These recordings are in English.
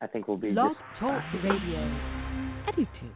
think we'll be Blog just Talk Radio. I do too.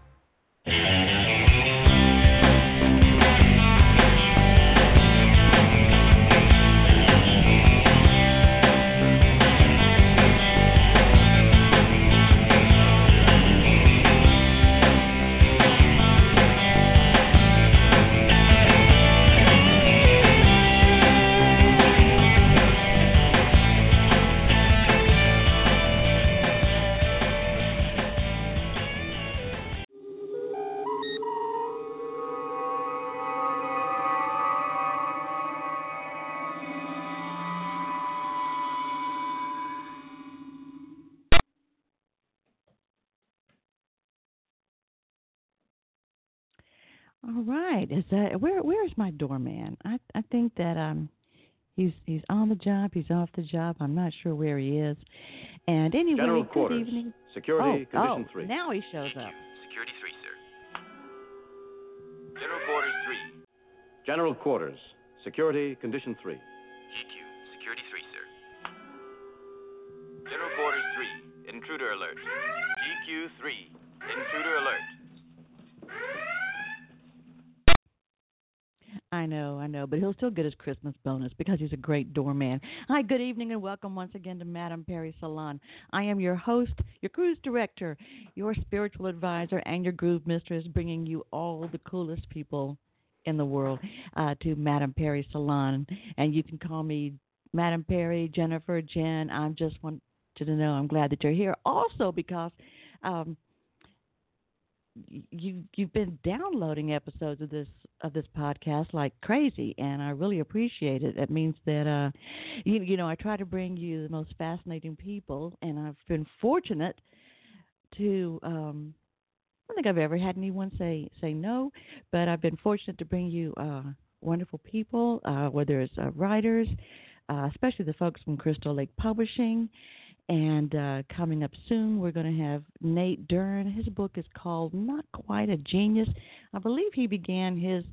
All right. Is that where's my doorman? I think that he's on the job, he's off the job. I'm not sure where he is. And anyway, General good quarters. evening. Security condition 3. Now he shows up. Security 3, sir. General quarters 3. General quarters. Security condition 3. GQ, security 3, sir. General quarters 3. Intruder alert. GQ 3. Intruder alert. I know, but he'll still get his Christmas bonus because he's a great doorman. Hi, good evening, and welcome once again to Madame Perry Salon. I am your host, your cruise director, your spiritual advisor, and your groove mistress, bringing you all the coolest people in the world to Madame Perry Salon. And you can call me Madame Perry, Jennifer, Jen. I just want you to know I'm glad that you're here. Also because you've been downloading episodes of this podcast like crazy, and I really appreciate it. It means that you know, I try to bring you the most fascinating people, and I've been fortunate to I don't think I've ever had anyone say no, but I've been fortunate to bring you wonderful people, whether it's writers, especially the folks from Crystal Lake Publishing. And coming up soon, we're going to have Nate Dern. His book is called Not Quite a Genius. I believe he began his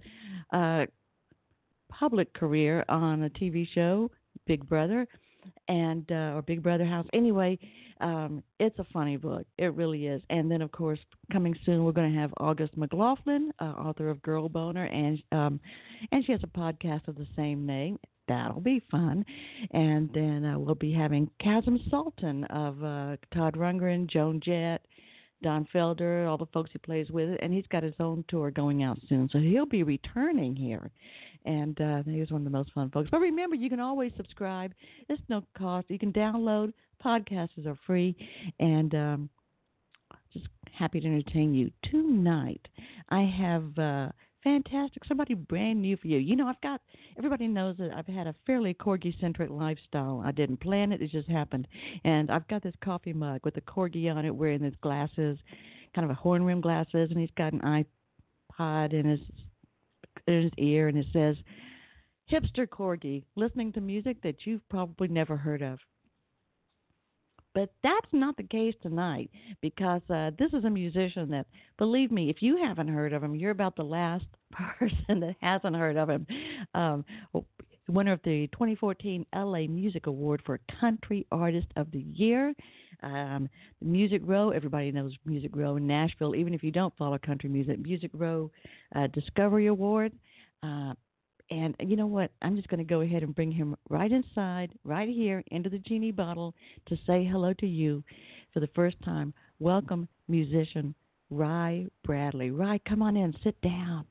public career on a TV show, Big Brother, and or Big Brother House. Anyway, it's a funny book. It really is. And then, of course, coming soon, we're going to have August McLaughlin, author of Girl Boner, and she has a podcast of the same name. That'll be fun. And then we'll be having Chasm Sultan of Todd Rundgren, Joan Jett, Don Felder, all the folks he plays with. And he's got his own tour going out soon. So he'll be returning here. And he was one of the most fun folks. But remember, you can always subscribe. It's no cost. You can download. Podcasts are free. And just happy to entertain you. Tonight, I have... fantastic. Somebody brand new for you. You know, everybody knows that I've had a fairly corgi-centric lifestyle. I didn't plan it. It just happened. And I've got this coffee mug with a corgi on it wearing his glasses, kind of a horn rim glasses, and he's got an iPod in his ear, and it says, Hipster Corgi, listening to music that you've probably never heard of. But that's not the case tonight, because this is a musician that, believe me, if you haven't heard of him, you're about the last person that hasn't heard of him. Winner of the 2014 LA Music Award for Country Artist of the Year. The Music Row, everybody knows Music Row in Nashville, even if you don't follow country music. Music Row Discovery Award. And you know what? I'm just going to go ahead and bring him right inside, right here, into the genie bottle to say hello to you for the first time. Welcome, musician Ry Bradley. Ry, come on in. Sit down.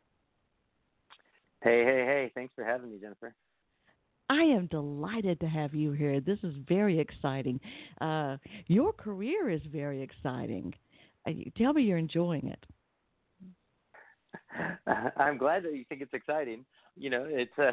Hey. Thanks for having me, Jennifer. I am delighted to have you here. This is very exciting. Your career is very exciting. Tell me you're enjoying it. I'm glad that you think it's exciting. You know,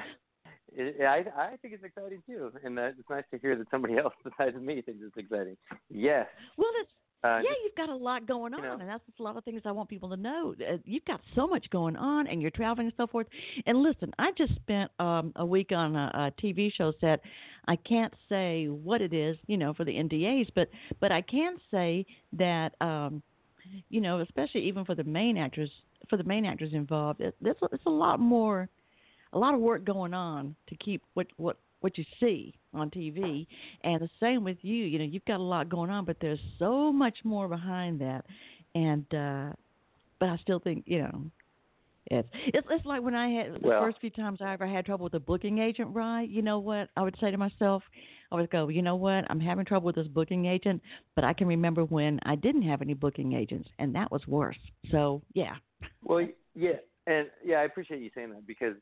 I think it's exciting too, and it's nice to hear that somebody else besides me thinks it's exciting. Yes. Well, you've got a lot going on, and that's a lot of things I want people to know. You've got so much going on, and you're traveling and so forth. And listen, I just spent a week on a TV show set. I can't say what it is, you know, for the NDAs, but I can say that, you know, especially even for the main actors involved, it's a lot of work going on to keep what you see on TV. And the same with you. You know, you've got a lot going on, but there's so much more behind that. And but I still think, you know, it's like when I had the first few times I ever had trouble with a booking agent, right? You know what I would say to myself? I would go, you know what? I'm having trouble with this booking agent, but I can remember when I didn't have any booking agents, and that was worse. So, yeah. Well, yeah, and I appreciate you saying that because,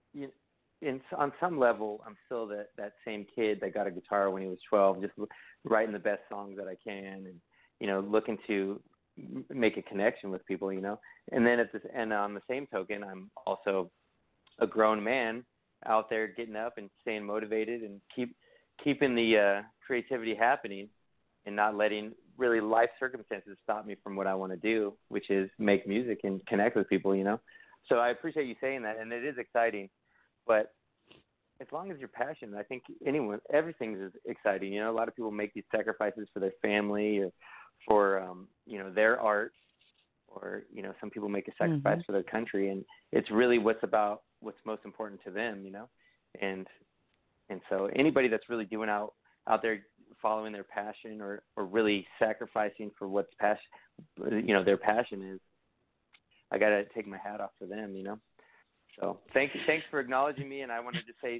on some level, I'm still that same kid that got a guitar when he was 12, just writing the best songs that I can, and looking to make a connection with people, And then on the same token, I'm also a grown man out there getting up and staying motivated and keeping the creativity happening and not letting really life circumstances stop me from what I want to do, which is make music and connect with people, So I appreciate you saying that, and it is exciting. But as long as you're passionate, I think everything is exciting. A lot of people make these sacrifices for their family or for their art, or some people make a sacrifice for their country, and it's really what's most important to them, and so anybody that's really doing out there following their passion or really sacrificing for what's their passion is, I gotta take my hat off for them, So thanks for acknowledging me, and I wanted to say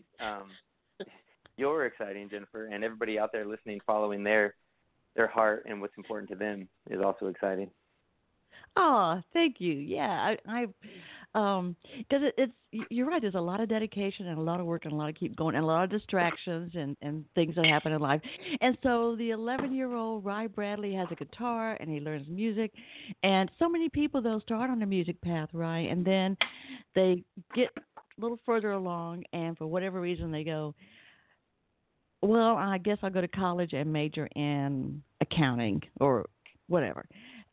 you're exciting, Jennifer, and everybody out there listening, following their heart and what's important to them is also exciting. Oh, thank you. Yeah, I because you're right. There's a lot of dedication and a lot of work and a lot of keep going and a lot of distractions and things that happen in life. And so the 11-year-old Rye Bradley has a guitar and he learns music. And so many people, they'll start on the music path, right? And then they get a little further along and for whatever reason they go, well, I guess I'll go to college and major in accounting or whatever.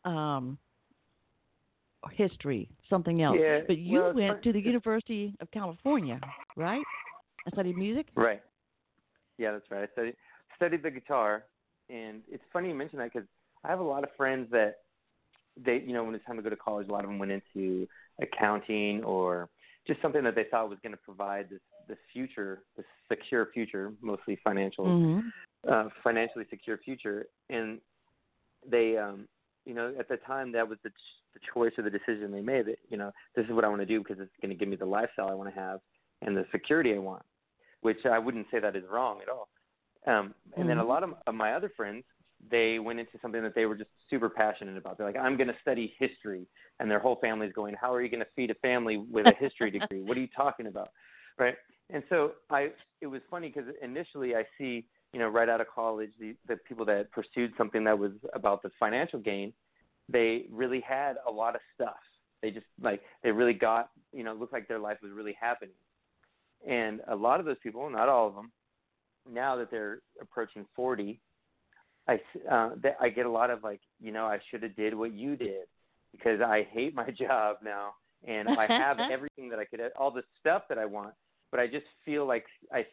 History, something else. Yeah, but you went to the University of California, right? And studied music? Right. Yeah, that's right. I studied the guitar, and it's funny you mention that because I have a lot of friends that when it's time to go to college, a lot of them went into accounting or just something that they thought was going to provide this future, this secure future, mostly financially secure future. And they, at the time that was the choice or the decision they made that, this is what I want to do because it's going to give me the lifestyle I want to have and the security I want, which I wouldn't say that is wrong at all. And then a lot of my other friends, they went into something that they were just super passionate about. They're like, I'm going to study history. And their whole family's going, how are you going to feed a family with a history degree? What are you talking about? Right. And so it was funny because initially I see, right out of college, the people that pursued something that was about the financial gain, they really had a lot of stuff. They just they really got, looked like their life was really happening. And a lot of those people, not all of them, now that they're approaching 40, I get a lot of I should have did what you did because I hate my job now and I have everything that I could, all the stuff that I want, but I just feel like I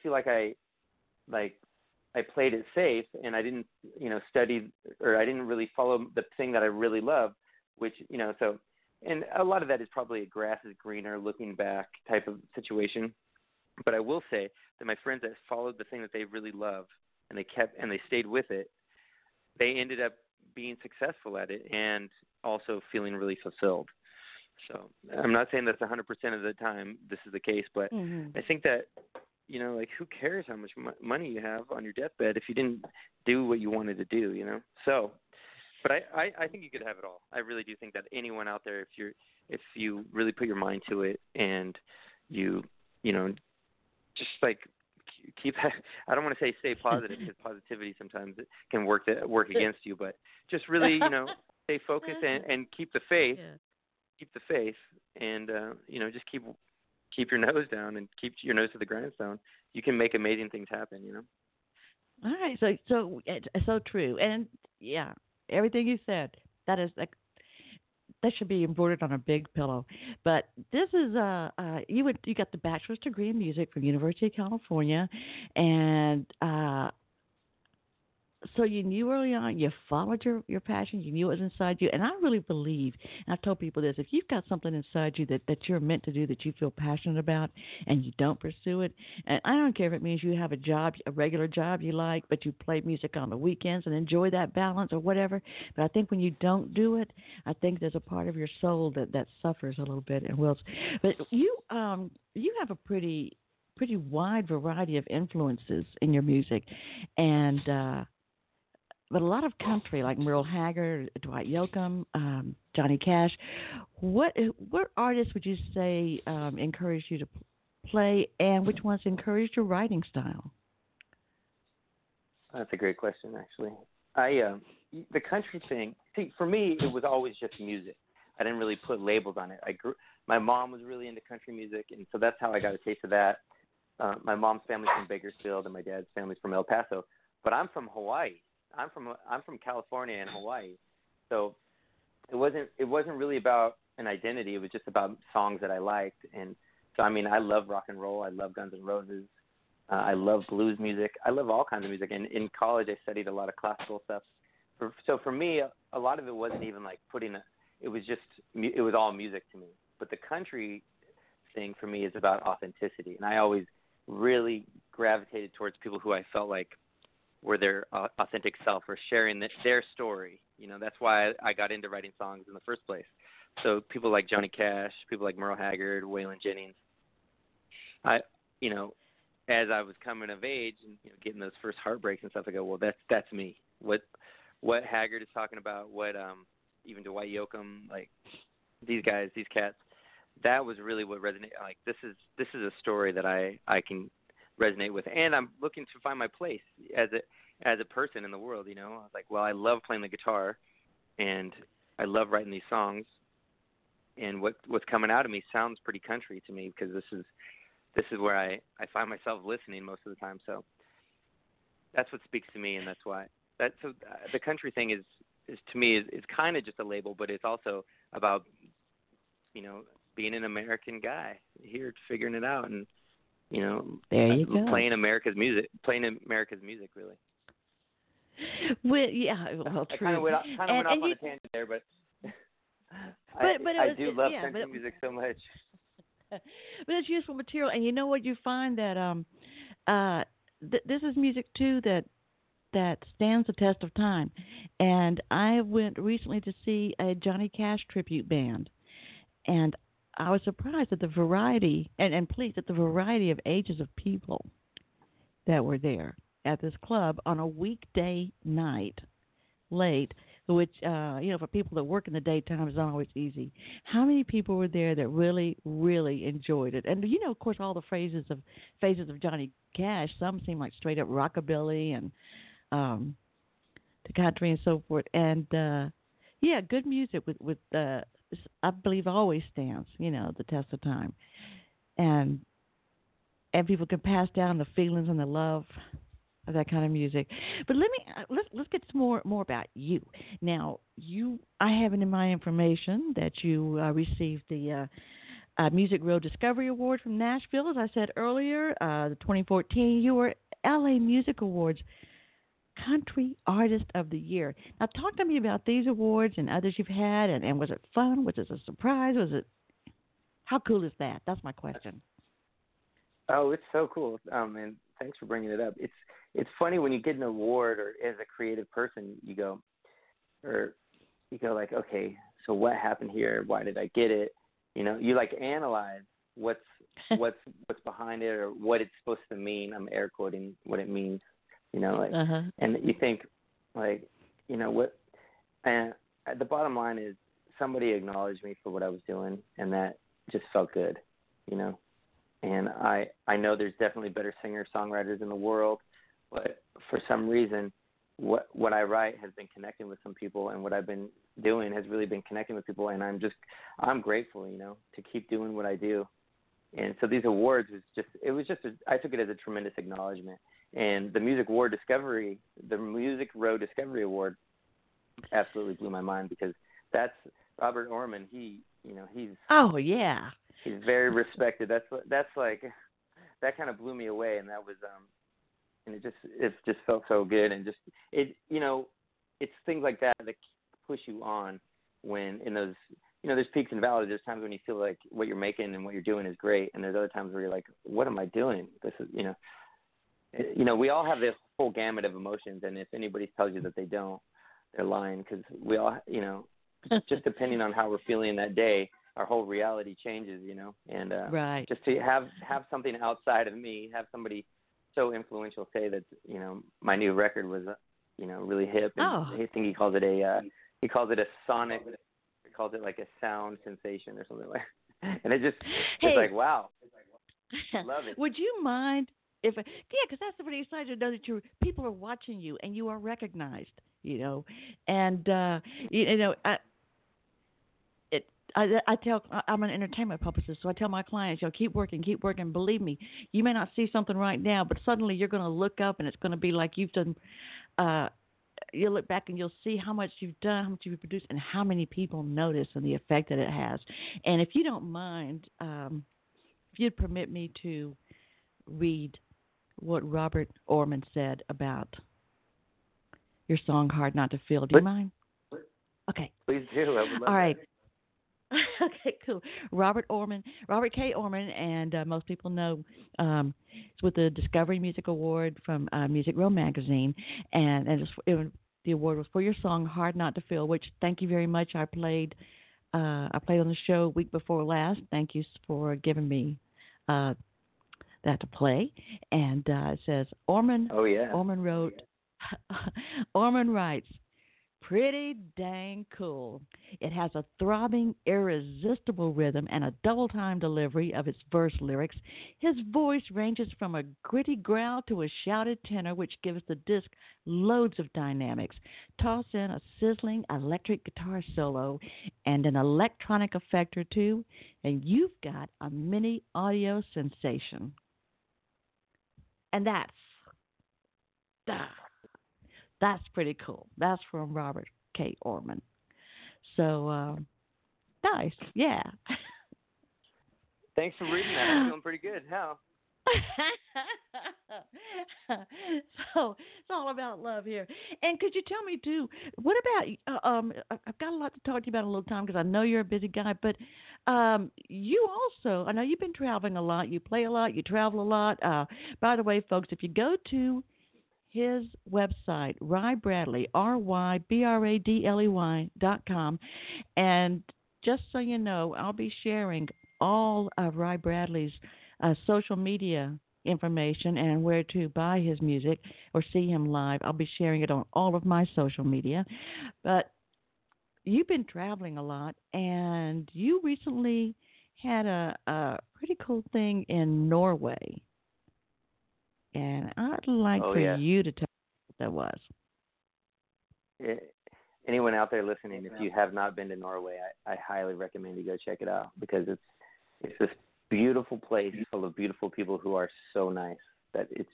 played it safe and I didn't, study or I didn't really follow the thing that I really love, which, so, and a lot of that is probably a grass is greener looking back type of situation. But I will say that my friends that followed the thing that they really loved and they stayed with it, they ended up being successful at it and also feeling really fulfilled. So I'm not saying that's 100% of the time this is the case, but I think that, who cares how much money you have on your deathbed if you didn't do what you wanted to do, So, but I think you could have it all. I really do think that anyone out there, if you really put your mind to it and you, just keep, I don't want to say stay positive because positivity sometimes it can work against you, but just really, stay focused and keep the faith. Yeah. Keep the faith and, just keep your nose down and keep your nose to the grindstone. You can make amazing things happen, All right. So it's so true. And yeah, everything you said, that should be embroidered on a big pillow. But this is you got the bachelor's degree in music from University of California, and So you knew early on, you followed your passion, you knew it was inside you. And I really believe, and I've told people this, if you've got something inside you that you're meant to do, that you feel passionate about, and you don't pursue it, and I don't care if it means you have a job, a regular job you like, but you play music on the weekends and enjoy that balance or whatever. But I think when you don't do it, I think there's a part of your soul that suffers a little bit and wills. But you have a pretty wide variety of influences in your music, and but a lot of country, like Merle Haggard, Dwight Yoakam, Johnny Cash. What artists would you say encouraged you to play, and which ones encouraged your writing style? That's a great question, actually. I the country thing. See, for me, it was always just music. I didn't really put labels on it. My mom was really into country music, and so that's how I got a taste of that. My mom's family's from Bakersfield, and my dad's family's from El Paso. But I'm from Hawaii. I'm from California and Hawaii. So it wasn't really about an identity. It was just about songs that I liked. And so I mean, I love rock and roll. I love Guns N' Roses. I love blues music. I love all kinds of music. And in college, I studied a lot of classical stuff. So for me, a lot of it wasn't even like it was all music to me. But the country thing for me is about authenticity. And I always really gravitated towards people who I felt like were their authentic self or sharing their story. You know, that's why I got into writing songs in the first place. So people like Johnny Cash, people like Merle Haggard, Waylon Jennings. As I was coming of age and getting those first heartbreaks and stuff, I go, well, that's me. What Haggard is talking about, what even Dwight Yoakam, like these guys, these cats, that was really what resonated. Like this is a story that I can resonate with, and I'm looking to find my place as a person in the world. I was like, well, I love playing the guitar, and I love writing these songs, and what's coming out of me sounds pretty country to me because this is where I find myself listening most of the time. So that's what speaks to me, and that's why the country thing is to me is kind of just a label, but it's also about being an American guy here figuring it out and there you go. playing America's music really. Well, yeah, well, I true. kind of went off on a tangent there, but I do love country music so much. But it's useful material, and you know what? You find that this is music too that stands the test of time. And I went recently to see a Johnny Cash tribute band, and I was surprised at the variety and pleased at the variety of ages of people that were there at this club on a weekday night late, which, for people that work in the daytime is not always easy. How many people were there that really, really enjoyed it? And, of course, all the phases of Johnny Cash, some seem like straight up rockabilly and the country and so forth. And, good music with I believe always stands, the test of time. And people can pass down the feelings and the love of that kind of music. But let's get some more about you. Now, I have it in my information that you received the Music Row Discovery Award from Nashville, as I said earlier, the 2014. You were LA Music Awards Country Artist of the Year. Now, talk to me about these awards and others you've had, and was it fun? Was it a surprise? How cool is that? That's my question. Oh, it's so cool. And thanks for bringing it up. It's funny when you get an award, or as a creative person, you go like, okay, so what happened here? Why did I get it? You like analyze what's behind it or what it's supposed to mean. I'm air quoting what it means. And you think, like, what? And the bottom line is somebody acknowledged me for what I was doing, and that just felt good, And I know there's definitely better singer-songwriters in the world, but for some reason, what I write has been connecting with some people, and what I've been doing has really been connecting with people, and I'm grateful, to keep doing what I do. And so these awards I took it as a tremendous acknowledgement. And the Music Row Discovery Award absolutely blew my mind because that's Robert Orman. He's oh yeah, he's very respected. That's like that kind of blew me away, and that was and it just felt so good, and just it's things like that that push you on when in those there's peaks and valleys. There's times when you feel like what you're making and what you're doing is great, and there's other times where you're like, what am I doing? This is we all have this full gamut of emotions, and if anybody tells you that they don't, they're lying, because we all just depending on how we're feeling that day, our whole reality changes, and right. Just to have something outside of me, have somebody so influential say that my new record was really hip, and I think he calls it a sonic, he calls it like a sound sensation or something like that. And it's like, wow, love it. Would you mind if because that's pretty exciting to know that people are watching you and you are recognized, and I tell, I'm an entertainment publicist, so I tell my clients, keep working. Believe me, you may not see something right now, but suddenly you're going to look up and it's going to be like you've done. You'll look back and you'll see how much you've done, how much you've produced, and how many people notice and the effect that it has. And if you don't mind, if you'd permit me to read what Robert Orman said about your song "Hard Not to Feel." Do you mind? Okay. Please do. I would love All right. that. Okay, cool. Robert K. Orman, and most people know it's with the Discovery Music Award from Music Row magazine, and the award was for your song "Hard Not to Feel," which thank you very much. I played on the show week before last. Thank you for giving me that to play. And it says Orman. Oh yeah. Orman wrote. Orman writes, "Pretty dang cool. It has a throbbing, irresistible rhythm and a double-time delivery of its verse lyrics. His voice ranges from a gritty growl to a shouted tenor, which gives the disc loads of dynamics. Toss in a sizzling electric guitar solo and an electronic effect or two, and you've got a mini audio sensation." And that's pretty cool. That's from Robert K. Orman. So, nice. Yeah. Thanks for reading that. I'm feeling pretty good. How? So it's all about love here. And could you tell me too, what about I've got a lot to talk to you about in a little time because I know you're a busy guy, but you also, I know you've been traveling a lot, you play a lot, you travel a lot. By the way, folks, if you go to his website, Ry Bradley, RYBRADLEY.com, and just so you know, I'll be sharing all of Ry Bradley's social media information and where to buy his music or see him live. I'll be sharing it on all of my social media. But you've been traveling a lot, and you recently had a pretty cool thing in Norway. And I'd like you to tell me what that was. Anyone out there listening, if you have not been to Norway, I highly recommend you go check it out, because it's this beautiful place full of beautiful people who are so nice that it's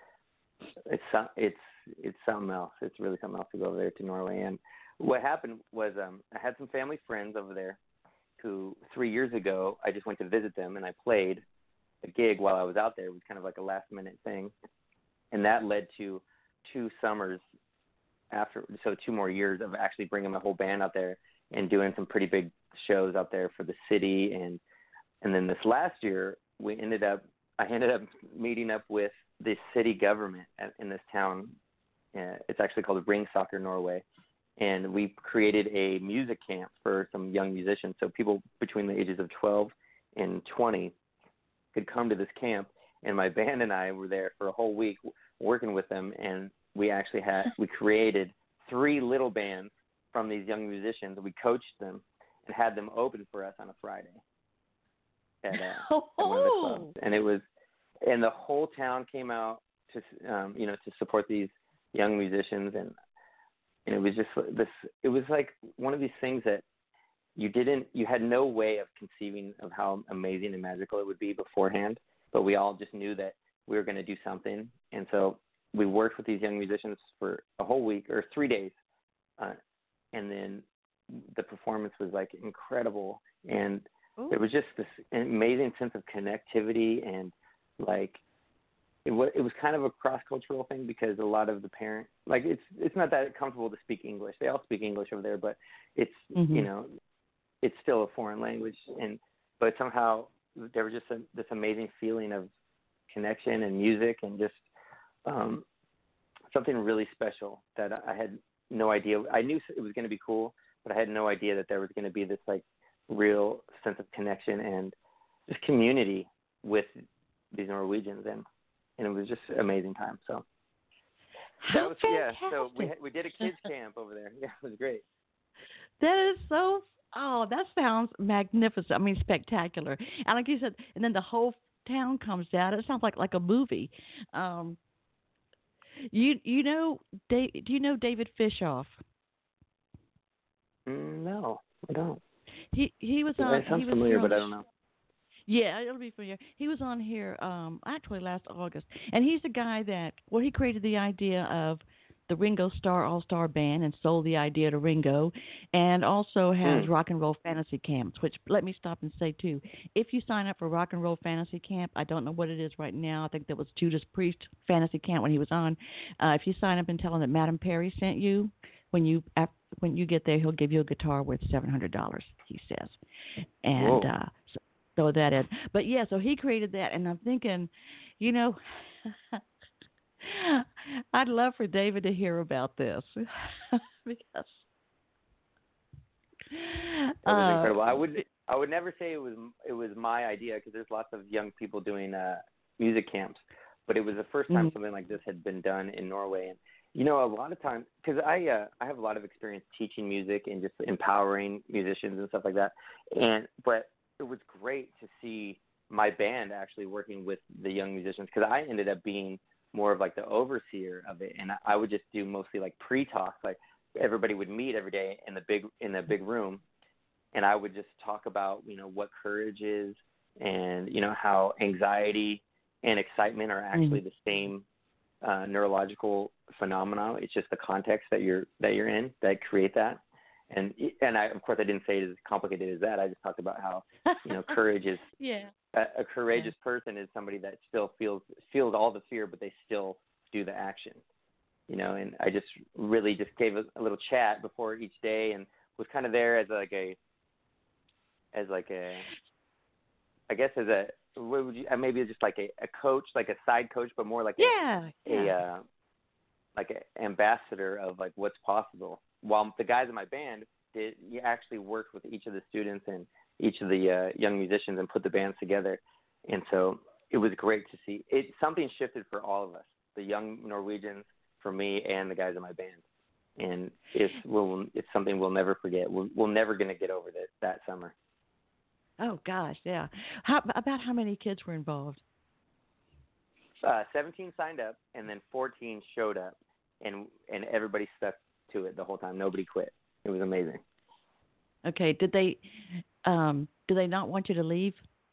something else. It's really something else to go over there to Norway. And what happened was I had some family friends over there who 3 years ago I just went to visit them, and I played a gig while I was out there. It was kind of like a last minute thing, and that led to 2 summers after, so 2 more years of actually bringing my whole band out there and doing some pretty big shows out there for the city. And then this last year I ended up meeting up with the city government in this town. It's actually called Ringsaker, Norway, and we created a music camp for some young musicians, so people between the ages of 12 and 20 could come to this camp, and my band and I were there for a whole week working with them, and we created 3 little bands from these young musicians. We coached them and had them open for us on a Friday at one of the clubs, and the whole town came out to to support these young musicians, and it was just this. It was like one of these things that you had no way of conceiving of how amazing and magical it would be beforehand, but we all just knew that we were going to do something. And so we worked with these young musicians for a whole week or 3 days. And then the performance was like incredible. And there was just this amazing sense of connectivity, and like, it was kind of a cross cultural thing because a lot of the parents, like, it's not that comfortable to speak English. They all speak English over there, but it's you know, it's still a foreign language, but somehow there was just this amazing feeling of connection and music and just something really special that I had no idea. I knew it was going to be cool, but I had no idea that there was going to be this like real sense of connection and just community with these Norwegians, and it was just an amazing time. So that was fantastic. So we did a kids camp over there. Yeah, it was great. That is so. Oh, that sounds magnificent. I mean, spectacular. And like you said, and then the whole town comes out. It sounds like a movie. You know, do you know David Fishoff? No, I don't. He was on. It sounds he was familiar, here on but the I don't know. Yeah, it'll be familiar. He was on here actually last August, and he's the guy that he created the idea of the Ringo Starr All-Star Band and sold the idea to Ringo, and also has Rock and Roll Fantasy Camps, which let me stop and say too, if you sign up for Rock and Roll Fantasy Camp, I don't know what it is right now. I think that was Judas Priest Fantasy Camp when he was on. If you sign up and tell him that Madam Perry sent you, when you get there, he'll give you a guitar worth $700. He says, and so that is. But yeah, so he created that, and I'm thinking, you know. I'd love for David to hear about this because that was incredible. I would never say it was my idea because there's lots of young people doing music camps, but it was the first time something like this had been done in Norway. And you know, a lot of times because I have a lot of experience teaching music and just empowering musicians and stuff like that, but it was great to see my band actually working with the young musicians because I ended up being more of like the overseer of it, and I would just do mostly like pre-talks. Like everybody would meet every day in the big room, and I would just talk about, you know, what courage is, and you know how anxiety and excitement are actually the same neurological phenomena. It's just the context that you're in that create that. And I, of course, I didn't say it as complicated as that. I just talked about how, you know, courage is a courageous person is somebody that still feels all the fear, but they still do the action, you know. And I just really just gave a little chat before each day and was kind of there as I guess what would you, maybe just like a coach, like a side coach, but more like like an ambassador of like what's possible. While the guys in my band actually worked with each of the students and each of the young musicians and put the bands together. And so it was great to see. Something shifted for all of us, the young Norwegians, for me, and the guys in my band. And it's something we'll never forget. We're never going to get over that summer. Oh, gosh, yeah. About how many kids were involved? 17 signed up, and then 14 showed up, and everybody stuck to it the whole time. Nobody quit. It was amazing. Okay. Did they not want you to leave?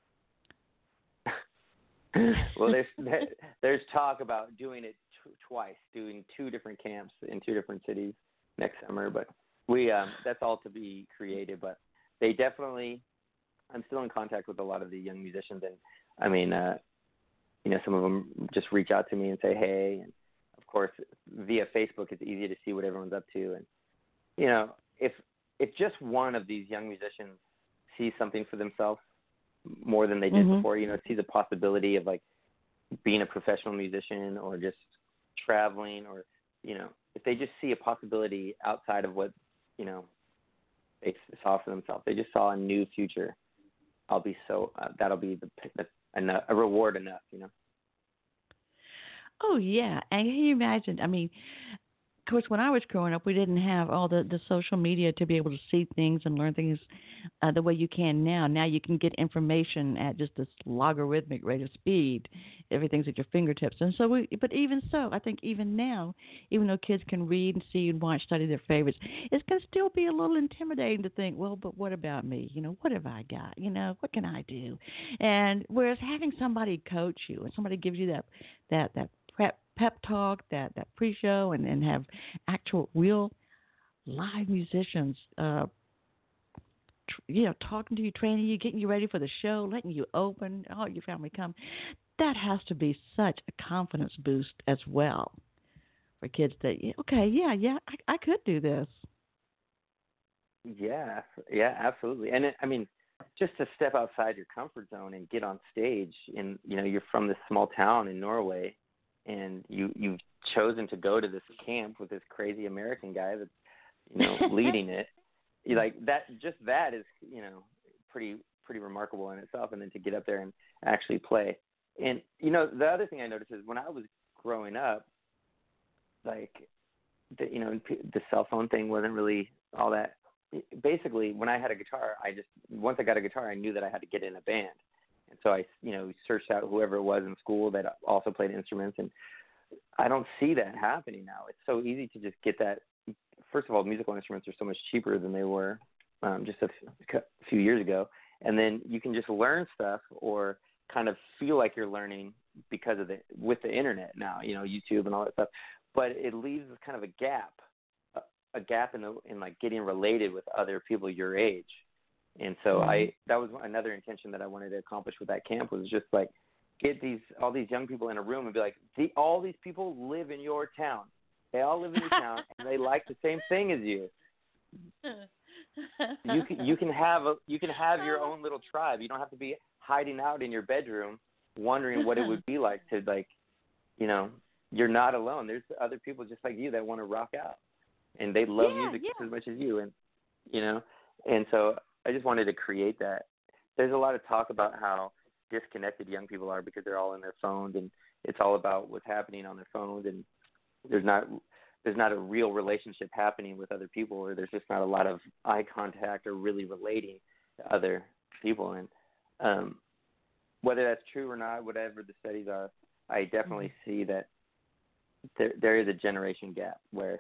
Well, there's talk about doing it twice, doing 2 different camps in 2 different cities next summer, but we that's all to be created. But they definitely, I'm still in contact with a lot of the young musicians, and I mean, you know, some of them just reach out to me and say, hey, and of course, via Facebook, it's easy to see what everyone's up to. And, you know, if just one of these young musicians sees something for themselves more than they did before, you know, sees a possibility of like being a professional musician or just traveling, or, you know, if they just see a possibility outside of what, you know, they saw for themselves, they just saw a new future, I'll be that'll be a reward enough, you know. Oh, yeah. And can you imagine? I mean, of course, when I was growing up, we didn't have all the social media to be able to see things and learn things the way you can now. Now you can get information at just this logarithmic rate of speed. Everything's at your fingertips. And so, but even so, I think even now, even though kids can read and see and watch, study their favorites, it's going to still be a little intimidating to think, well, but what about me? You know, what have I got? You know, what can I do? And whereas having somebody coach you and somebody gives you that pep talk, that pre-show, and have actual real live musicians, you know, talking to you, training you, getting you ready for the show, letting you open, all your family come. that has to be such a confidence boost as well for kids that, okay, yeah, I could do this. Yeah, yeah, absolutely. And I mean, just to step outside your comfort zone and get on stage, and you're from this small town in Norway, and you've chosen to go to this camp with this crazy American guy that's leading it. You like that? Just that is pretty remarkable in itself, and then to get up there and actually play. And the other thing I noticed is when I was growing up, like the cell phone thing wasn't really all that. Basically, when I had a guitar, once I got a guitar, I knew that I had to get in a band, and so I searched out whoever it was in school that also played instruments, and I don't see that happening now. It's so easy to just get that. First of all, musical instruments are so much cheaper than they were just a few years ago, and then you can just learn stuff or kind of feel like you're learning because of with the internet now, YouTube and all that stuff. But it leaves kind of a gap in like getting related with other people your age. And so that was another intention that I wanted to accomplish with that camp, was just like get all these young people in a room and be like, all these people live in your town. They all live in your town and they like the same thing as you. You can have your own little tribe. You don't have to be hiding out in your bedroom wondering what it would be like to you're not alone. There's other people just like you that want to rock out, and they love music just as much as you. And and so I just wanted to create that. There's a lot of talk about how disconnected young people are because they're all in their phones, and it's all about what's happening on their phones, and there's not a real relationship happening with other people, or there's just not a lot of eye contact or really relating to other people. And whether that's true or not, whatever the studies are, I definitely see that there is a generation gap where,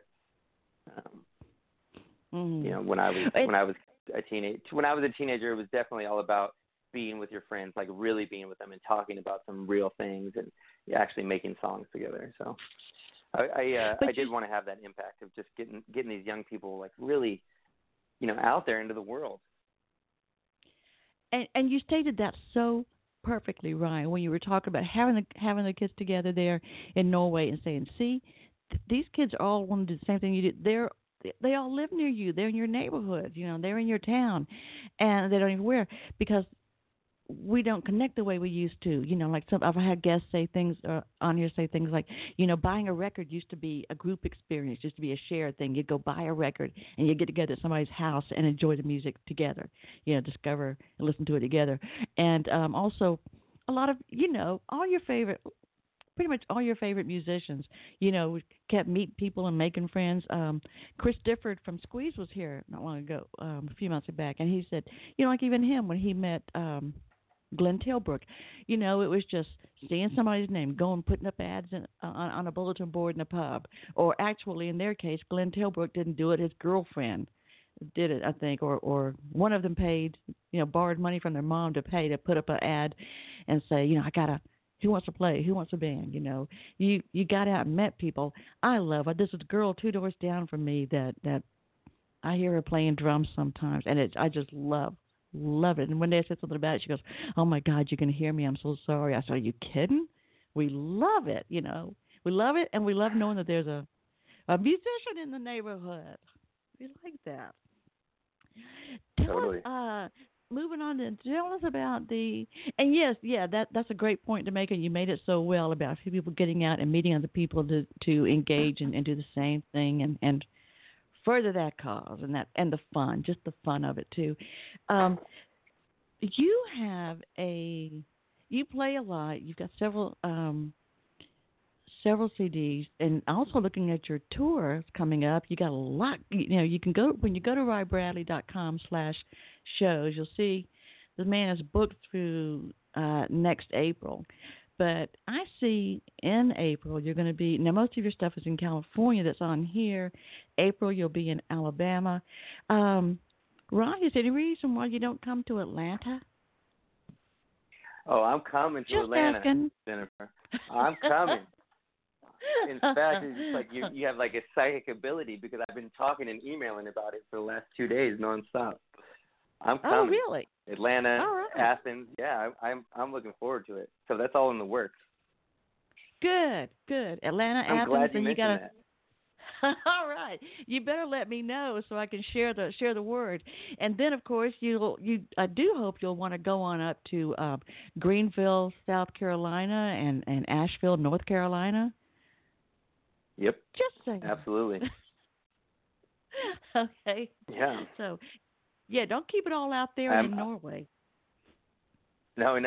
when I was a teenager, it was definitely all about being with your friends, like really being with them and talking about some real things and actually making songs together. So I did want to have that impact of just getting these young people like really, out there into the world. And you stated that so perfectly, Ryan, when you were talking about having the kids together there in Norway and saying, see, these kids all want to do the same thing you do. They all live near you. They're in your neighborhood. They're in your town, and they don't even wear, because we don't connect the way we used to. Like I've had guests say things on here, say things like, buying a record used to be a group experience, used to be a shared thing. You'd go buy a record and you get together at somebody's house and enjoy the music together, discover and listen to it together. And also a lot of, pretty much all your favorite musicians, kept meeting people and making friends. Chris Difford from Squeeze was here not long ago, a few months back, and he said, like even him, when he met Glenn Tilbrook, it was just seeing somebody's name, going putting up ads on a bulletin board in a pub. Or actually, in their case, Glenn Tilbrook didn't do it; his girlfriend did it, I think, or one of them paid, borrowed money from their mom to put up an ad and say, who wants to play? Who wants a band? You got out and met people. I love it. This is a girl 2 doors down from me that I hear her playing drums sometimes, and I just love it. And one day I said something about it. She goes, "Oh my God, you can hear me. I'm so sorry." I said, "Are you kidding? We love it. We love it, and we love knowing that there's a musician in the neighborhood. We like that." Totally. Moving on to tell us about that's a great point to make, and you made it so well about people getting out and meeting other people to engage and do the same thing and further that cause and the fun, just the fun of it too. You play a lot. You've got several CDs, and also looking at your tour coming up, you got a lot. You can go when you go to RyBradley.com/shows, you'll see the man is booked through next April. But I see in April you're going to be, now most of your stuff is in California that's on here. April you'll be in Alabama. Ron, is there any reason why you don't come to Atlanta? Oh, I'm coming to Atlanta, asking. Jennifer. I'm coming. In fact, it's like you have like a psychic ability, because I've been talking and emailing about it for the last 2 days nonstop. I'm Oh, coming. really? Atlanta, All right. Athens. Yeah, I'm looking forward to it. So that's all in the works. Good, good. Atlanta, I'm Athens, glad you and you mentioned got that. All right. You better let me know so I can share the word. And then, of course, I do hope you'll want to go on up to Greenville, South Carolina, and Asheville, North Carolina. Yep. Just saying. Absolutely. Okay. Yeah. So, yeah, don't keep it all out there in Norway. No.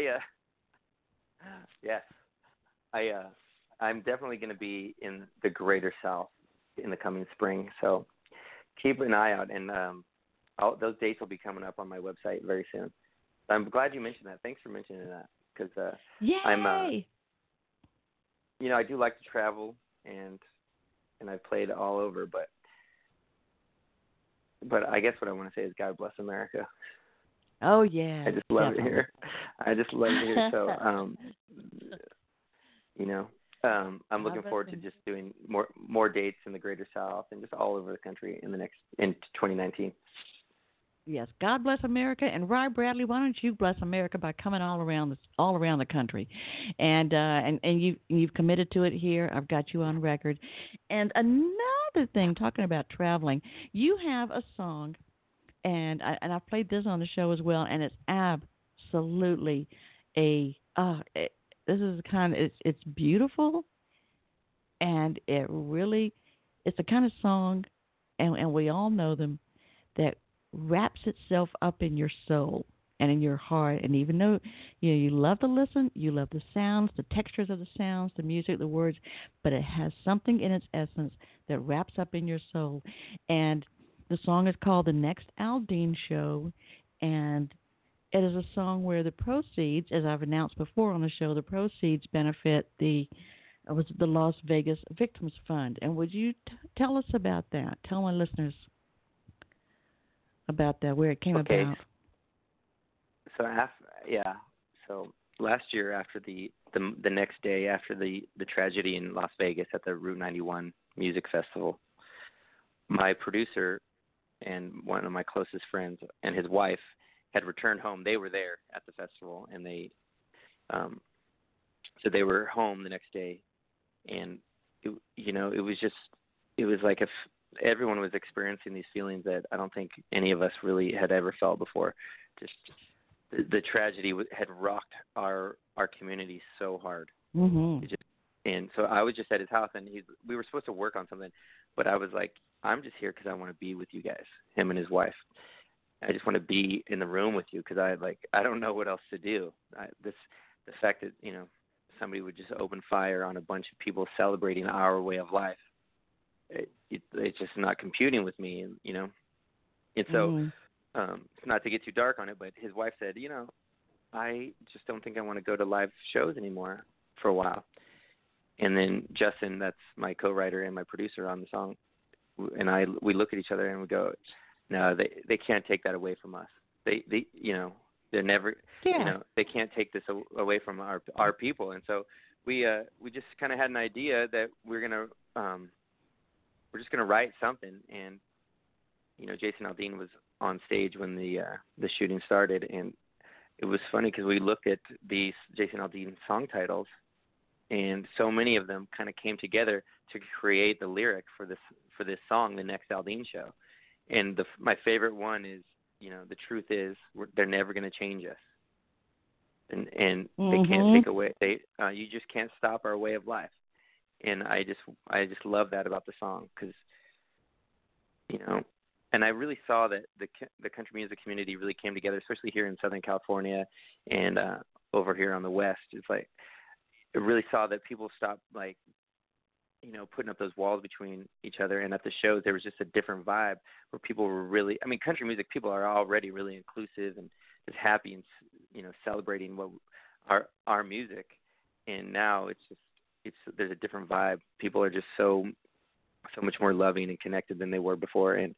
Yes. I'm definitely going to be in the Greater South in the coming spring. So keep an eye out, and those dates will be coming up on my website very soon. I'm glad you mentioned that. Thanks for mentioning that, because I'm, I do like to travel, and I've played all over, but I guess what I want to say is God bless America. Oh yeah. I just love definitely. it here. I just love it here. So, I'm looking forward to just doing more dates in the Greater South and just all over the country in 2019. Yes, God bless America, and Rye Bradley, why don't you bless America by coming all around the country, and you've committed to it here. I've got you on record. And another thing, talking about traveling, you have a song, and I've played this on the show as well, and it's absolutely it's beautiful, and it's the kind of song, and we all know them, that wraps itself up in your soul and in your heart. And even though you love to listen, you love the sounds, the textures of the sounds, the music, the words, but it has something in its essence that wraps up in your soul. And the song is called The Next Aldine Show, and it is a song where the proceeds, as I've announced before on the show, the proceeds benefit the Las Vegas Victims Fund. And would you tell us about that? Tell my listeners about that, where it came about. So last year, after the next day after the tragedy in Las Vegas at the Route 91 Music Festival, my producer and one of my closest friends and his wife had returned home. They were there at the festival, and so they were home the next day, and it was like if everyone was experiencing these feelings that I don't think any of us really had ever felt before. Just the tragedy had rocked our community so hard. Mm-hmm. And so I was just at his house, and we were supposed to work on something, but I was like, I'm just here because I want to be with you guys, him and his wife. I just want to be in the room with you because I don't know what else to do. The fact that somebody would just open fire on a bunch of people celebrating our way of life, it's just not computing with me, and so not to get too dark on it, but his wife said, I just don't think I want to go to live shows anymore for a while. And then Justin, that's my co-writer and my producer on the song, and we look at each other and we go, no, they can't take that away from us. They're never, they can't take this away from our people. And so we just kind of had an idea that we're just gonna write something. And Jason Aldean was on stage when the shooting started, and it was funny because we looked at these Jason Aldean song titles, and so many of them kind of came together to create the lyric for this song, The Next Aldean Show. And my favorite one is, the truth is they're never going to change us, and they can't take away. You just can't stop our way of life. And I just love that about the song because, and I really saw that the country music community really came together, especially here in Southern California and over here on the West. It's like I really saw that people stopped putting up those walls between each other. And at the shows, there was just a different vibe where people were really, country music people are already really inclusive and just happy and, celebrating what our music. And now there's a different vibe. People are just so much more loving and connected than they were before. And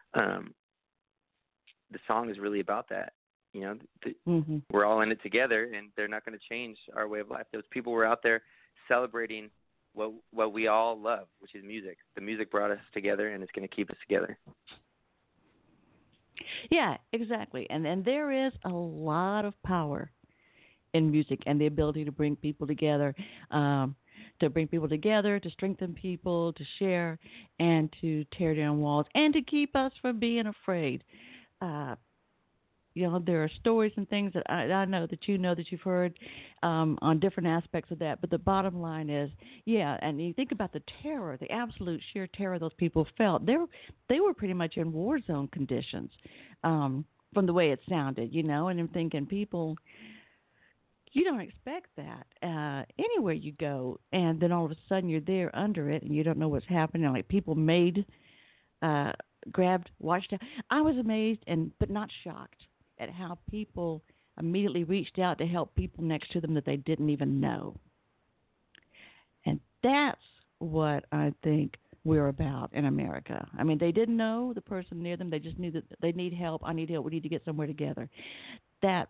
the song is really about that. We're all in it together, and they're not going to change our way of life. Those people were out there celebrating what we all love, which is music. The music brought us together, and it's going to keep us together. Yeah, exactly. And there is a lot of power in music and the ability um, to bring people together, to strengthen people, to share, and to tear down walls, and to keep us from being afraid. Uh, there are stories and things that I know that you've heard on different aspects of that. But the bottom line is, yeah, and you think about the terror, the absolute sheer terror those people felt. They were pretty much in war zone conditions, from the way it sounded, And I'm thinking, people, you don't expect that anywhere you go, and then all of a sudden you're there under it, and you don't know what's happening. Like people uh, grabbed, watched out. I was amazed and but not shocked at how people immediately reached out to help people next to them that they didn't even know. And that's what I think we're about in America. I mean, they didn't know the person near them. They just knew that they need help. I need help. We need to get somewhere together. That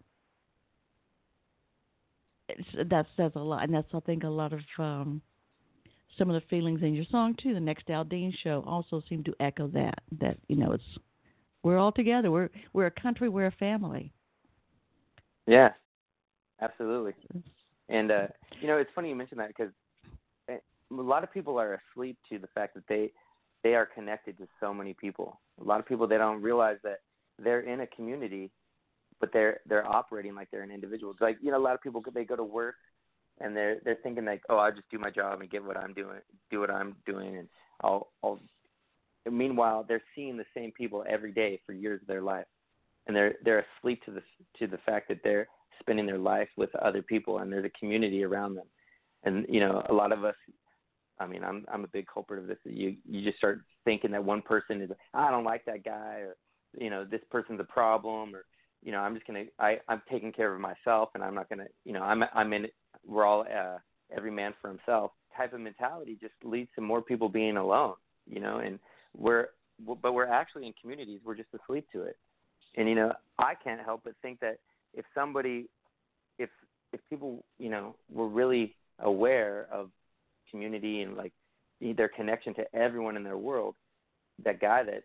that says a lot, and that's I think a lot of some of the feelings in your song too. The Next Aldine show also seem to echo that. That it's we're all together. We're a country. We're a family. Yeah, absolutely. And it's funny you mentioned that because a lot of people are asleep to the fact that they are connected to so many people. A lot of people, they don't realize that they're in a community, but they're operating like they're an individual. It's like, a lot of people, they go to work and they're thinking like, oh, I'll just do my job and get what I'm doing, and I'll. Meanwhile, they're seeing the same people every day for years of their life, and they're asleep to the fact that they're spending their life with other people, and there's a community around them. And a lot of us, I mean, I'm a big culprit of this. You just start thinking that one person is, I don't like that guy, or this person's a problem, or I'm just I'm taking care of myself, and I'm not gonna, I'm in. We're all every man for himself type of mentality just leads to more people being alone, and but we're actually in communities. We're just asleep to it, and I can't help but think that if people, were really aware of community and like their connection to everyone in their world, that guy that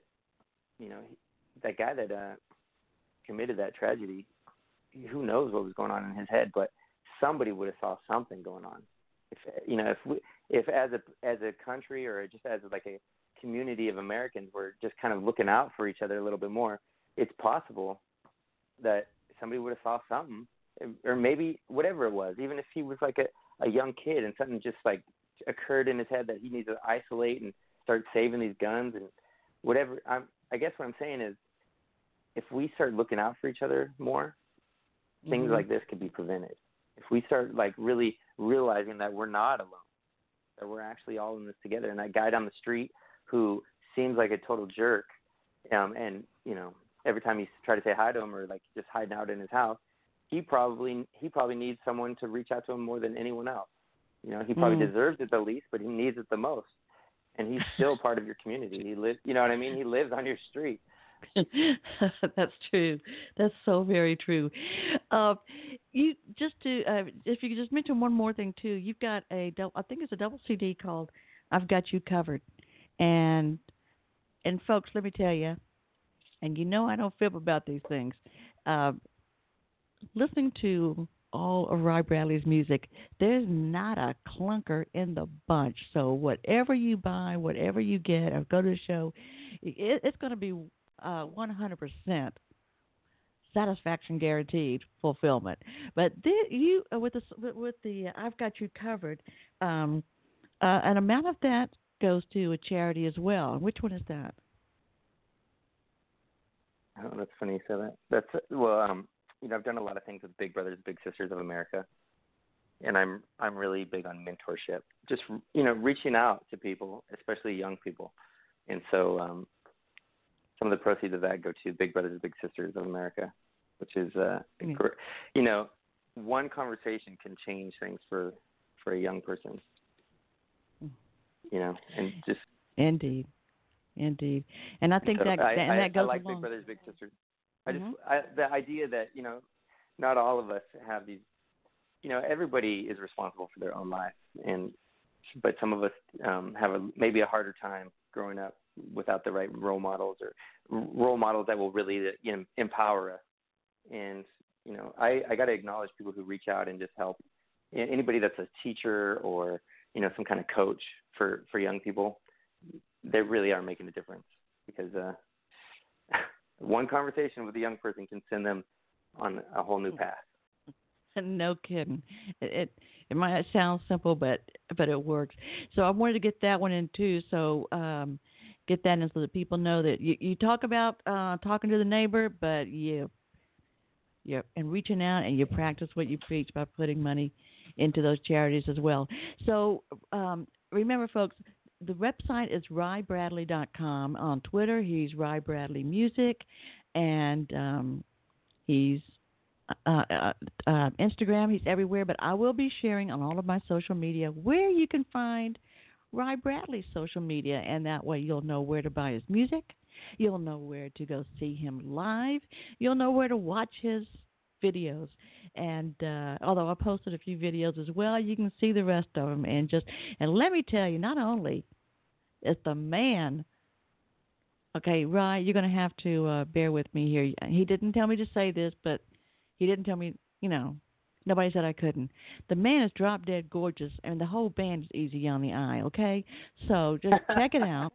committed that tragedy, who knows what was going on in his head, but somebody would have saw something going on. If as a country, or just as like a community of Americans, we're just kind of looking out for each other a little bit more, it's possible that somebody would have saw something, or maybe whatever it was, even if he was like a young kid and something just like occurred in his head that he needs to isolate and start saving these guns and whatever. I guess what I'm saying is, if we start looking out for each other more, things like this could be prevented. If we start like really realizing that we're not alone, that we're actually all in this together. And that guy down the street who seems like a total jerk, and every time you try to say hi to him, or like just hiding out in his house, he probably needs someone to reach out to him more than anyone else. He probably deserves it the least, but he needs it the most. And he's still part of your community. He lives, you know what I mean? He lives on your street. That's true. That's so very true. You just to if you could just mention one more thing too. You've got I think it's a double CD called "I've Got You Covered," and folks, let me tell you, and I don't fib about these things. Listening to all of Ry Bradley's music, there's not a clunker in the bunch. So whatever you buy, whatever you get, or go to the show, it's going to be 100% satisfaction guaranteed fulfillment. But you with the I've Got You Covered, an amount of that goes to a charity as well. Which one is that? Oh, that's funny you say that. That's I've done a lot of things with Big Brothers Big Sisters of America, and I'm really big on mentorship. Just reaching out to people, especially young people, and so. Some of the proceeds of that go to Big Brothers Big Sisters of America, which is, one conversation can change things for a young person, and just. Indeed. And I think that goes I like along. Big Brothers Big Sisters. The idea that, not all of us have these, everybody is responsible for their own life, but some of us have maybe a harder time growing up without the right role models, or role models that will really, empower us. And, I got to acknowledge people who reach out and just help. Anybody that's a teacher or, some kind of coach for young people, they really are making a difference, because one conversation with a young person can send them on a whole new path. No kidding. It might sound simple, but it works. So I wanted to get that one in too. So get that in so that people know that you talk about talking to the neighbor, but and reaching out, and you practice what you preach by putting money into those charities as well. So remember, folks, the website is RyeBradley.com. On Twitter, he's Rye Bradley Music, and he's Instagram. He's everywhere. But I will be sharing on all of my social media where you can find Rye Bradley's social media, and that way you'll know where to buy his music. You'll know where to go see him live. You'll know where to watch his videos. And although I posted a few videos as well, you can see the rest of them. And let me tell you, not only is the man, okay, Rye, you're going to have to bear with me here. He didn't tell me to say this, but he didn't tell me, nobody said I couldn't. The man is drop dead gorgeous, and the whole band is easy on the eye, okay? So just check it out.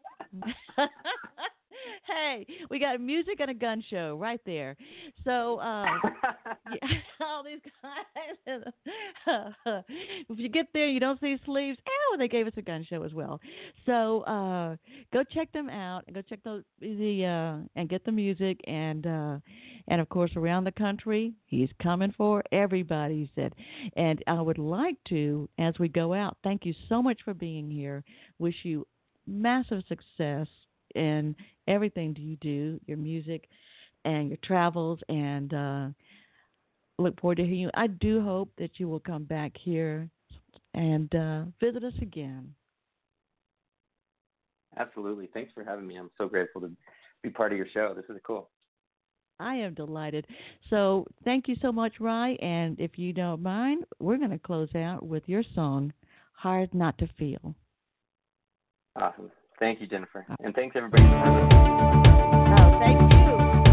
Hey, we got music and a gun show right there. So, all these guys, if you get there, you don't see sleeves. Oh, they gave us a gun show as well. So, go check them out, and go check and get the music, and of course, around the country, he's coming for everybody, he said. And I would like to, as we go out, thank you so much for being here. Wish you massive success in everything you do, your music and your travels, and look forward to hearing you. I do hope that you will come back here and visit us again. Absolutely. Thanks for having me. I'm so grateful to be part of your show. This is cool. I am delighted. So thank you so much, Rye, and if you don't mind, we're going to close out with your song, Hard Not to Feel. Awesome. Thank you, Jennifer. And thanks, everybody, for listening. Oh, thank you.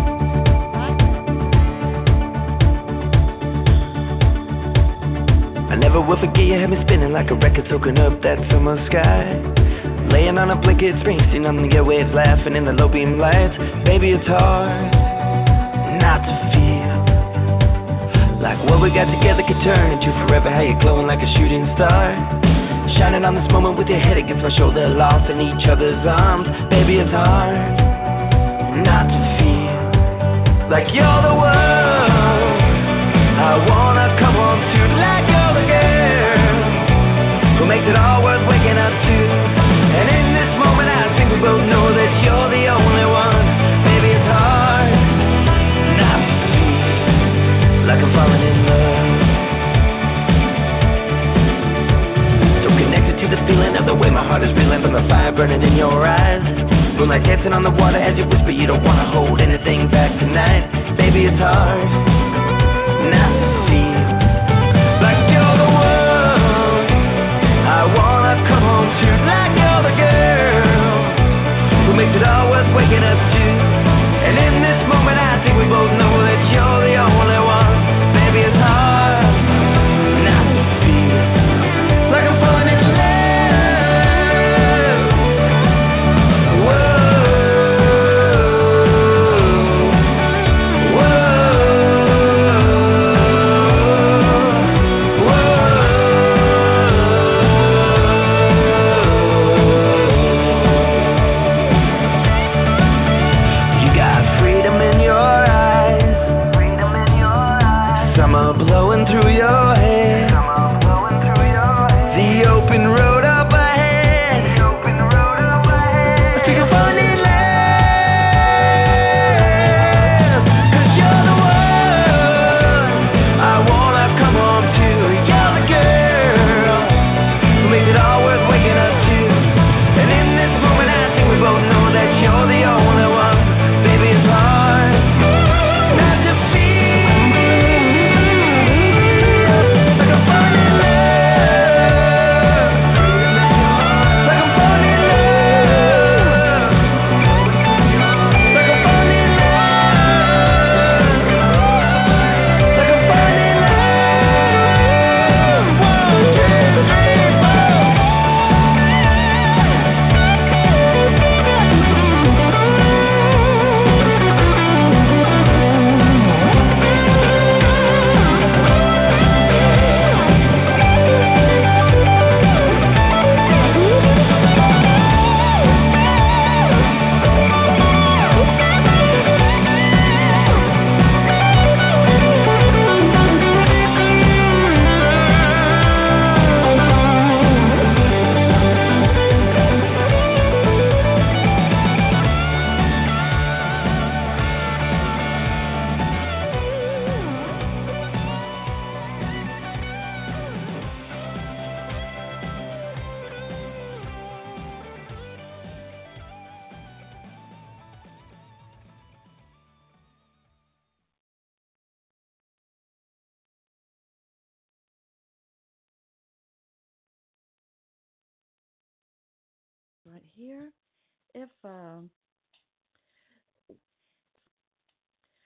I never will forget you had me spinning like a record soaking up that summer sky. Laying on a blanket, Springsteen on the airwaves, laughing in the low beam lights. Baby, it's hard not to feel like what we got together could turn into forever. How you're glowing like a shooting star, shining on this moment with your head against my shoulder, lost in each other's arms. Baby, it's hard not to feel like you're the one I wanna come home to, like you're the girl who makes it all worth waking up to. And in this moment I think we both know that you're the only one. Baby, it's hard not to feel like I'm falling in love. The feeling of the way my heart is reeling from the fire burning in your eyes. Moonlight dancing on the water as you whisper you don't want to hold anything back tonight. Baby, it's hard not to feel like you're the one I wanna come home to, like you're the girl who makes it all worth waking up to. And in this moment I think we both know that you're the only one. Baby, it's hard not to feel like I'm falling in love. right here. If